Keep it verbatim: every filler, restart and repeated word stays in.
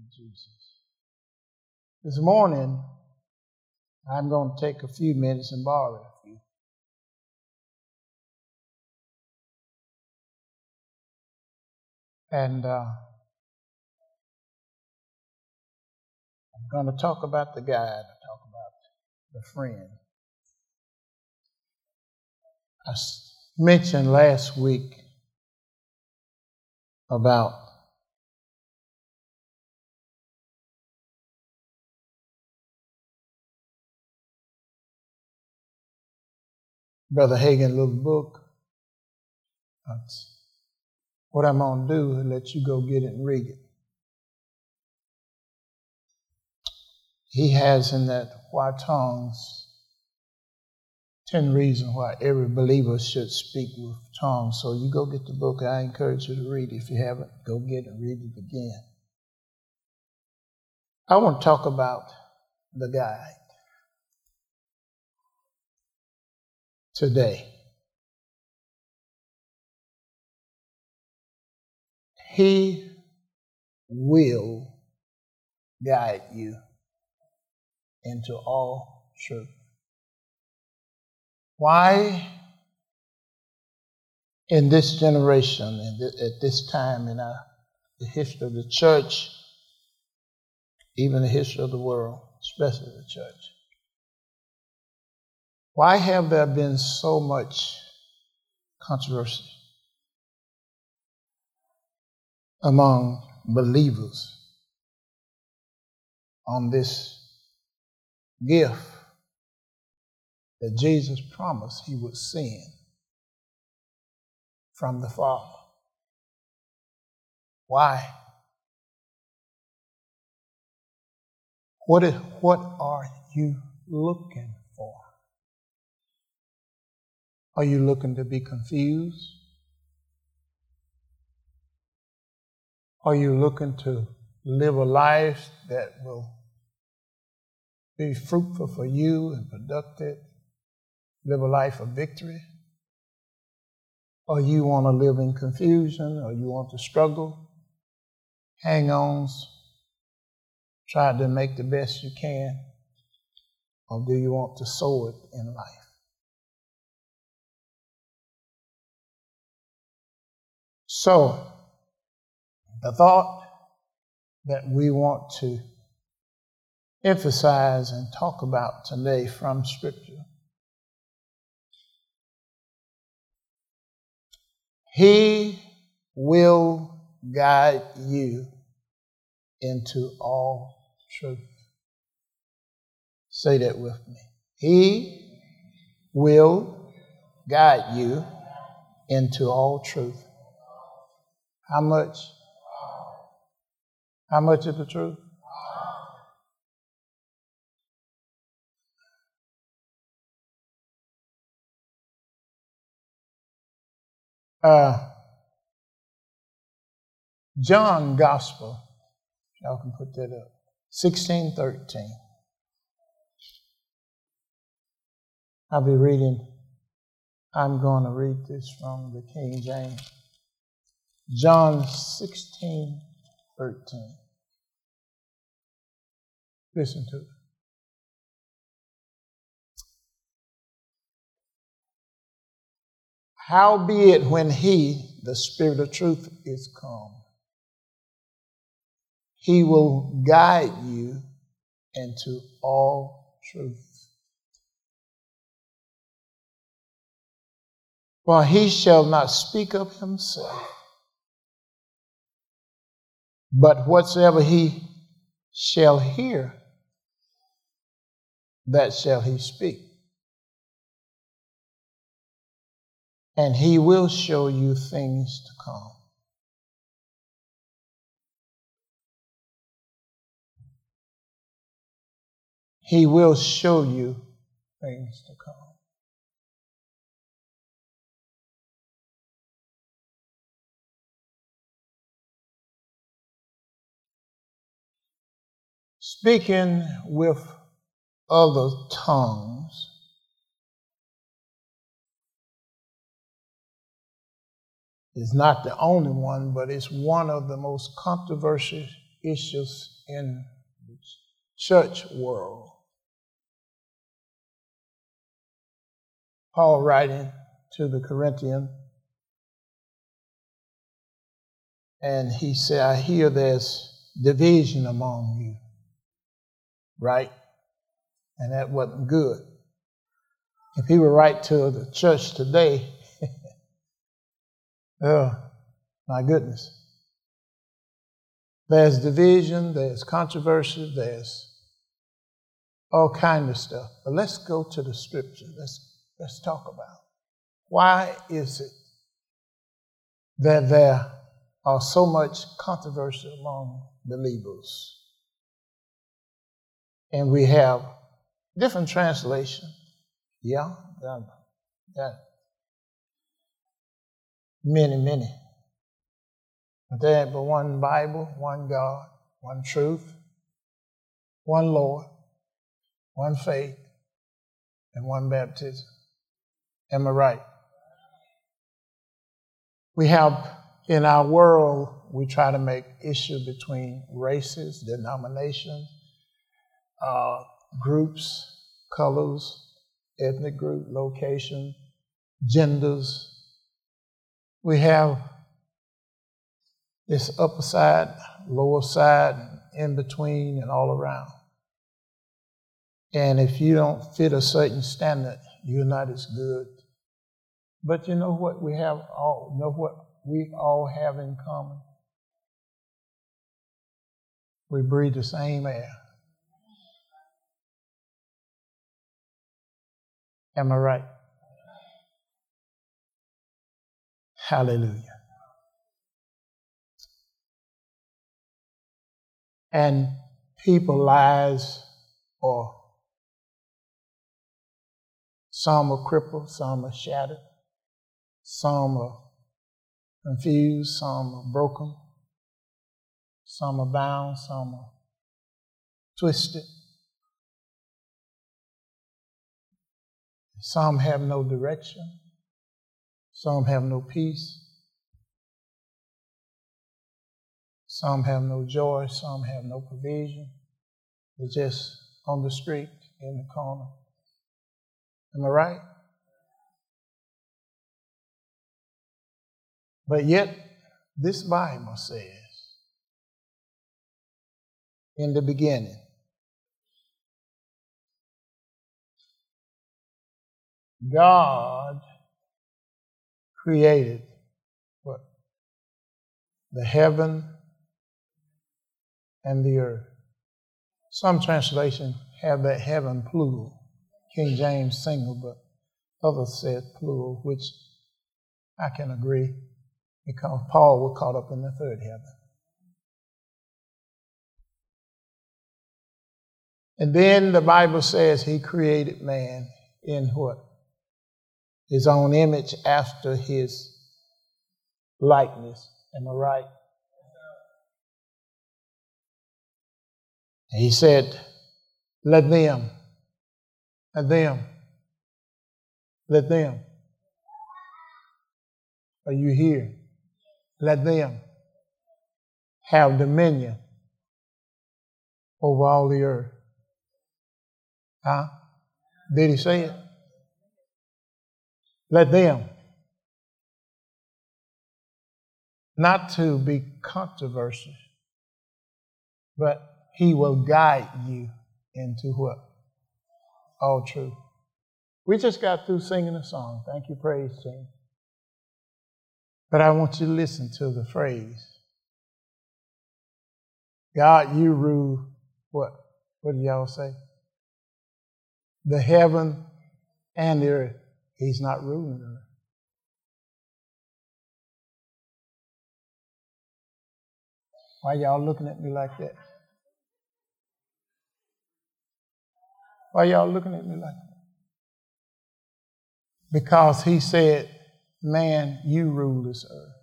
Jesus. This morning, I'm going to take a few minutes and borrow a few. And uh, I'm going to talk about the guide, talk about the friend. I mentioned last week about Brother Hagin's little book. That's what I'm going to do is let you go get it and read it. He has in that Why Tongues, ten reasons why every believer should speak with tongues. So you go get the book. I encourage you to read it. If you haven't, go get it and read it again. I want to talk about the guide today. He will guide you into all truth. Why in this generation, in th- at this time in our, the history of the church, even the history of the world, especially the church, why have there been so much controversy among believers on this gift that Jesus promised he would send from the Father? Why? What is, what are you looking for? Are you looking to be confused? Are you looking to live a life that will be fruitful for you and productive? Live a life of victory? Or you want to live in confusion? Or you want to struggle? Hang on? Try to make the best you can? Or do you want to sow it in life? So, the thought that we want to emphasize and talk about today from Scripture. He will guide you into all truth. Say that with me. He will guide you into all truth. How much? How much is the truth? Uh, John Gospel, y'all can put that up, sixteen thirteen. I'll be reading, I'm going to read this from the King James. John sixteen thirteen. Listen to it. Howbeit when he, the Spirit of truth, is come, he will guide you into all truth. For he shall not speak of himself, but whatsoever he shall hear, that shall he speak. And he will show you things to come. He will show you things to come. Speaking with other tongues is not the only one, but it's one of the most controversial issues in the church world. Paul writing to the Corinthians, and he said, I hear there's division among you, right? And that wasn't good. If he were right to the church today, oh, my goodness. There's division, there's controversy, there's all kind of stuff. But let's go to the scripture. Let's, let's talk about it. Why is it that there are so much controversy among believers? And we have different translations. Yeah, that, that many, many. But there ain't but one Bible, one God, one truth, one Lord, one faith, and one baptism. Am I right? We have, in our world, we try to make issue between races, denominations, uh, groups, colors, ethnic group, location, genders. We have this upper side, lower side, in between, and all around. And if you don't fit a certain standard, you're not as good. But you know what we have all, know what we all have in common? We breathe the same air. Am I right? Hallelujah. And people's lives are, some are crippled, some are shattered, some are confused, some are broken, some are bound, some are twisted. Some have no direction, some have no peace, some have no joy, some have no provision. They're just on the street, in the corner. Am I right? But yet, this Bible says, in the beginning, God created what? The heaven and the earth. Some translations have that heaven plural, King James single, but others said plural, which I can agree, because Paul was caught up in the third heaven. And then the Bible says he created man in what? His own image, after his likeness. Am I right? And he said, let them, let them, let them. Are you here? Let them have dominion over all the earth. Huh? Did he say it? Let them. Not to be controversial, but he will guide you into what? All truth. We just got through singing a song. Thank you, praise team. But I want you to listen to the phrase. God, you rule what? What did y'all say? The heaven and the earth. He's not ruling the earth. Why y'all looking at me like that? Why y'all looking at me like that? Because he said, man, you rule this earth.